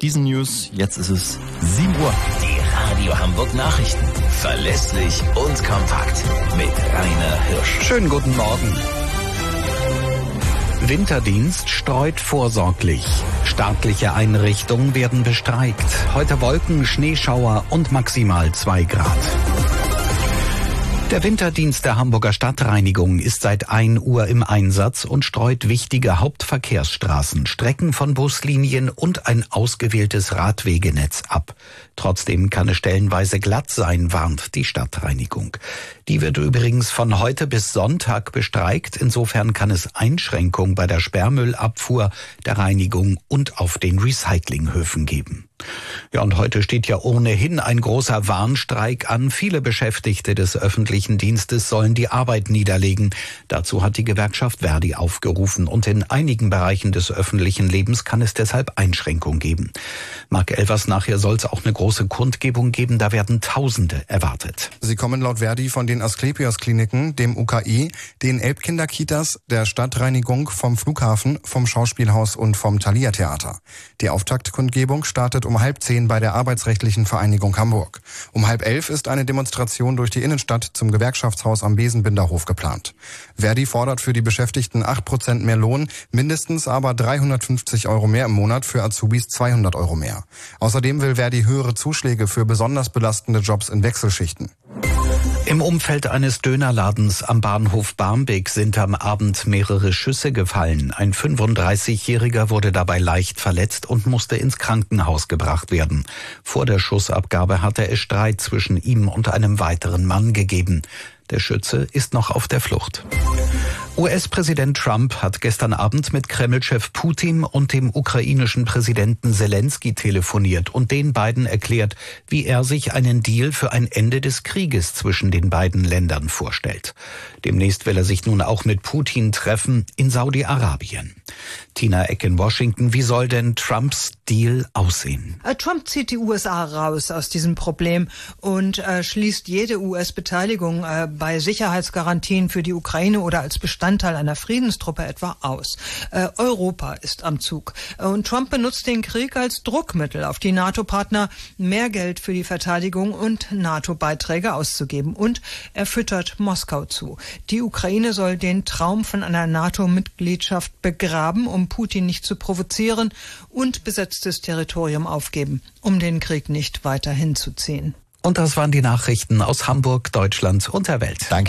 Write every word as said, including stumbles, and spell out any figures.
diesen News. Jetzt ist es sieben Uhr. Die Radio Hamburg Nachrichten. Verlässlich und kompakt. Mit Rainer Hirsch. Schönen guten Morgen. Winterdienst streut vorsorglich. Staatliche Einrichtungen werden bestreikt. Heute Wolken, Schneeschauer und maximal zwei Grad. Der Winterdienst der Hamburger Stadtreinigung ist seit ein Uhr im Einsatz und streut wichtige Hauptverkehrsstraßen, Strecken von Buslinien und ein ausgewähltes Radwegenetz ab. Trotzdem kann es stellenweise glatt sein, warnt die Stadtreinigung. Die wird übrigens von heute bis Sonntag bestreikt. Insofern kann es Einschränkungen bei der Sperrmüllabfuhr, der Reinigung und auf den Recyclinghöfen geben. Ja, und heute steht ja ohnehin ein großer Warnstreik an. Viele Beschäftigte des öffentlichen Dienstes sollen die Arbeit niederlegen. Dazu hat die Gewerkschaft Verdi aufgerufen. Und in einigen Bereichen des öffentlichen Lebens kann es deshalb Einschränkungen geben. Marc Elvers, nachher soll es auch eine große Kundgebung geben. Da werden Tausende erwartet. Sie kommen laut Verdi von den Asklepios-Kliniken, dem U K I, den Elbkinderkitas, der Stadtreinigung, vom Flughafen, vom Schauspielhaus und vom Thalia-Theater. Die Auftaktkundgebung startet um halb zehn bei der Arbeitsrechtlichen Vereinigung Hamburg. Um halb elf ist eine Demonstration durch die Innenstadt zum Gewerkschaftshaus am Besenbinderhof geplant. Verdi fordert für die Beschäftigten acht Prozent mehr Lohn, mindestens aber dreihundertfünfzig Euro mehr im Monat, für Azubis zweihundert Euro mehr. Außerdem will Verdi höhere Zuschläge für besonders belastende Jobs in Wechselschichten. Im Umfeld eines Dönerladens am Bahnhof Barmbek sind am Abend mehrere Schüsse gefallen. Ein fünfunddreißigjähriger wurde dabei leicht verletzt und musste ins Krankenhaus gebracht werden. Vor der Schussabgabe hatte es Streit zwischen ihm und einem weiteren Mann gegeben. Der Schütze ist noch auf der Flucht. U S-Präsident Trump hat gestern Abend mit Kreml-Chef Putin und dem ukrainischen Präsidenten Selensky telefoniert und den beiden erklärt, wie er sich einen Deal für ein Ende des Krieges zwischen den beiden Ländern vorstellt. Demnächst will er sich nun auch mit Putin treffen in Saudi-Arabien. Tina Eck in Washington, wie soll denn Trumps Deal aussehen? Trump zieht die U S A raus aus diesem Problem und äh, schließt jede U S-Beteiligung äh, bei Sicherheitsgarantien für die Ukraine oder als Bestandteil einer Friedenstruppe etwa aus. Äh, Europa ist am Zug. Und Trump benutzt den Krieg als Druckmittel auf die NATO-Partner, mehr Geld für die Verteidigung und NATO-Beiträge auszugeben. Und er füttert Moskau zu. Die Ukraine soll den Traum von einer NATO-Mitgliedschaft begraben, um Putin nicht zu provozieren, und besetztes Territorium aufgeben, um den Krieg nicht weiter hinzuziehen. Und das waren die Nachrichten aus Hamburg, Deutschland und der Welt. Danke.